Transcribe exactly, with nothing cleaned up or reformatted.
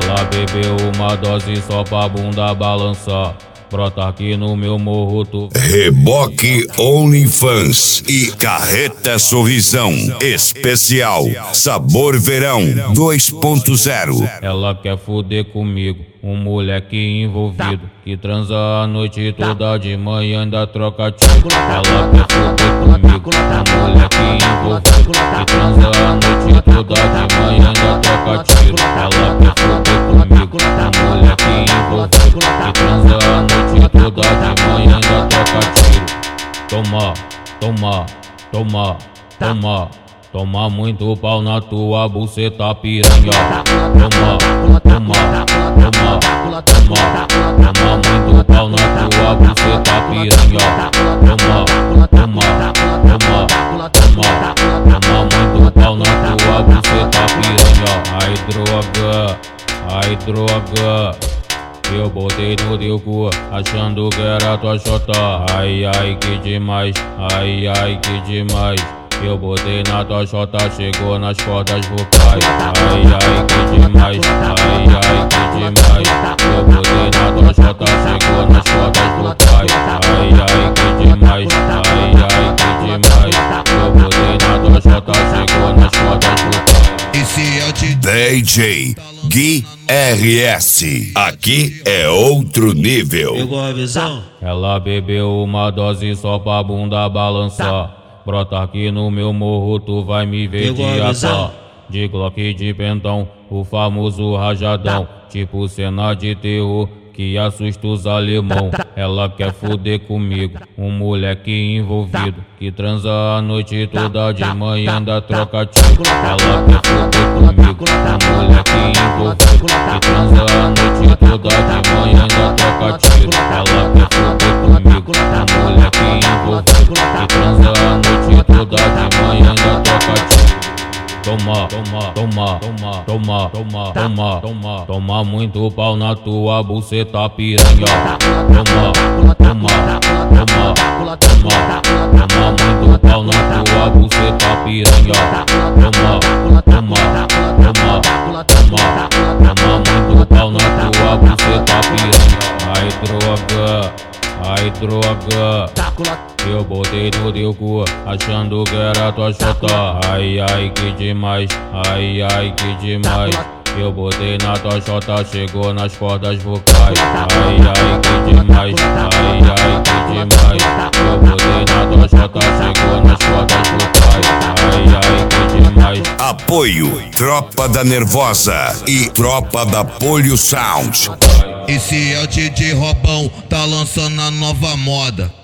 Ela bebeu uma dose só pra bunda balançar. Brota aqui no meu morro, tu... Reboque OnlyFans e Carreta Sorrisão Especial Sabor Verão dois ponto zero. Ela quer fuder comigo, um moleque envolvido que transa a noite toda, de manhã ainda troca tiro. Ela quer fuder comigo, um moleque envolvido que transa a noite toda, de manhã ainda troca tiro. Ela quer fuder comigo, um moleque envolvido que transa a noite toda, de manhã ainda troca tiro. Toma, toma, toma, toma. Toma muito pau na tua buceta, piranha. Toma, toma, toma, toma. Toma muito pau na tua buceta, piranha. Toma, toma, toma, toma. Toma muito pau na tua buceta, piranha. Ai droga, ai droga. Eu botei no teu cu, achando que era tua xota. Ai, ai, que demais, ai, ai, que demais. Eu botei na tua xota, chegou nas cordas vocais. Ai, ai, que demais, ai, ai, que demais. Eu botei na tua xota, chegou nas cordas vocais. Ai, ai, que demais, ai, ai, que demais. Eu botei na tua xota, chegou nas cordas vocais. E se eu te... D J Gui R S, aqui é outro nível. Pegou a visão? Ela bebeu uma dose só pra bunda balançar. Brota aqui no meu morro, tu vai me ver de A K, de Glock de pentão, o famoso rajadão, tipo cena de terror que assusta os alemão. Ela quer fuder comigo, um moleque envolvido que transa a noite toda, de manhã ainda troca tiro. Ela quer fuder comigo, um moleque envolvido que transa a noite toda, de manhã ainda troca tiro. Ela quer fuder comigo, um moleque envolvido que transa a noite toda, de manhã ainda troca tiro. Toma, toma, toma, toma, toma, toma, toma, toma. Toma muito pau na tua buceta, piranha. Toma, toma, toma, toma. Toma muito pau na tua buceta, piranha. Toma, toma, toma, toma. Toma muito pau na tua buceta, piranha. Ai droga, ai droga. Eu botei no teu cu, achando que era tua xota. Ai, ai, que demais, ai, ai, que demais. Eu botei na tua xota, chegou nas cordas vocais. Ai, ai, que demais, ai, ai, que demais. Eu botei na tua xota, chegou nas cordas vocais. Ai, ai, que demais. Apoio Tropa da Nervosa e Tropa da Polio Sound. Esse é o D J Robão, tá lançando a nova moda.